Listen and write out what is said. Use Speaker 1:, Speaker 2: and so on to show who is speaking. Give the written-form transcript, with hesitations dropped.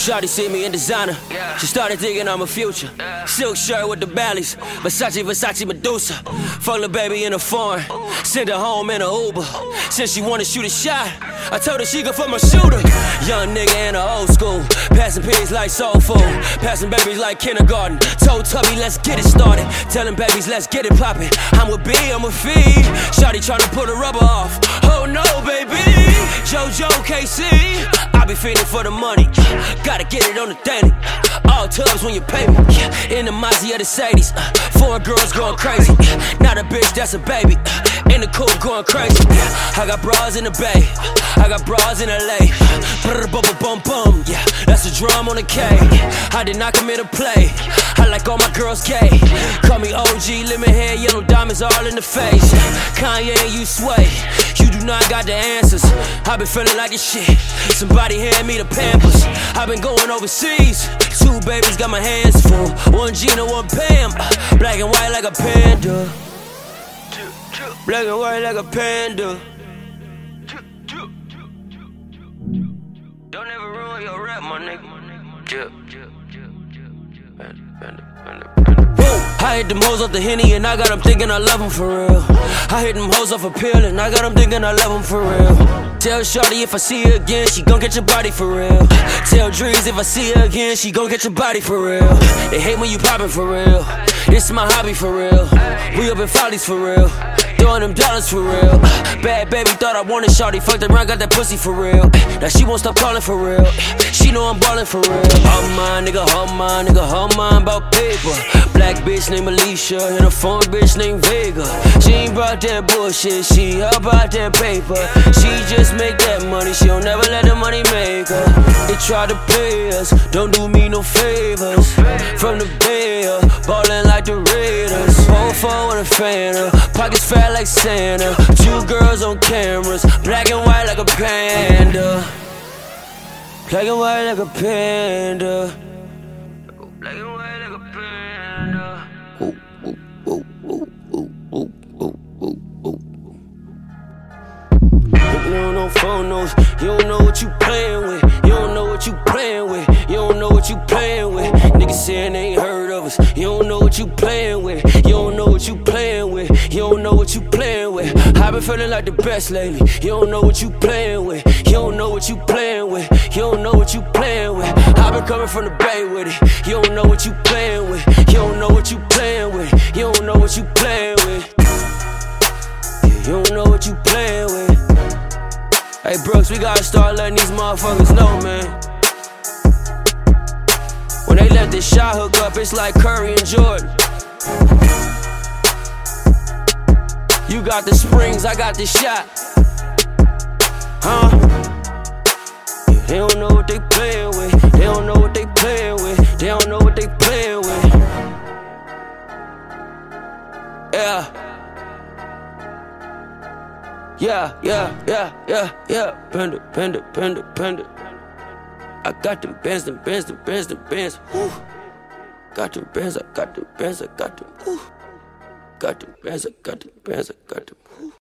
Speaker 1: Shawty see me in designer. She started thinking I'm a future. Silk shirt with the bellies. Versace, Medusa. Fuck the baby in a foreign. Send her home in a Uber. Since she wanna shoot a shot, I told her she go for my shooter. Young nigga in the old school. Passing pigs like soul food. Passing babies like kindergarten. Told Tubby, let's get it started. Telling babies, let's get it poppin'. I'm with B, I'm with feed. Shawty tryna pull the rubber off. Oh no, baby. JoJo KC. I be feeding for the money. Gotta get it on the daily. All tubs when you pay me. In the Mazda of the Sadies. Foreign girls going crazy. Not a bitch, that's a baby. In the coupe going crazy. I got bras in the Bay. I got bras in LA. Bum bum, yeah, that's a drum on a K. I did not commit a play. I like all my girls gay. Call me OG, lemon hair, yellow diamonds all in the face. Kanye and you sway. You do not got the answers. I been feeling like a shit. Somebody hand me the Pampers. I been going overseas. 2 babies got my hands full. 1 Gina, 1 Pam. Black and white like a panda. Black and white like a panda. Don't ever ruin your rap, my nigga. I hit them hoes off the Henny and I got them thinking I love them for real. I hit them hoes off a pill and I got them thinking I love them for real. Tell Shawty if I see her again, she gon' get your body for real. Tell Drees if I see her again, she gon' get your body for real. They hate when you poppin' for real. This my hobby for real. We up in Follies for real. Throwing them dollars for real. Bad baby thought I wanted Shawty, fucked around, got that pussy for real. Now she won't stop calling for real. She know I'm ballin' for real. All mine, nigga, all mine, nigga, all mine about paper. Black bitch named Alicia and a foreign bitch named Vega. She ain't brought that bullshit, she about that paper. She just make that money, she don't never let the money make her. They try to pay us, don't do me no favors. From the Bay, ballin' like the Raiders. 4-4 with a fan, pockets fat like Santa. 2 girls on cameras, black and white like a panda. Black and white like a panda. Black and white like a panda. Ooh, ooh, ooh, ooh, ooh, ooh, ooh, ooh, ooh. You don't know phonos, you don't know what you playin' with. You don't know what you playin' with. You don't know what you playin' with. Niggas saying they ain't heard of us. You don't know what you playin' with. You don't know what you playin' with. You don't know what you playin' with. I been feeling like the best lately. You don't know what you playin' with. You don't know what you playin' with. You don't know what you playin' with. I been coming from the Bay with it. You don't know what you playin' with. You don't know what you playin' with. You don't know what you playin' with. You don't know what you playin' with. Hey Brooks, we gotta start letting these motherfuckers know, man. When they let this shot hook up, it's like Curry and Jordan. You got the springs, I got the shot. Huh? Yeah, they don't know what they playin' with. They don't know what they playin' with. They don't know what they playin' with. Yeah. Yeah. Panda. I got them bands. Woo. Got them bands, I got them. Woo. Got them bands, I got them. Woo.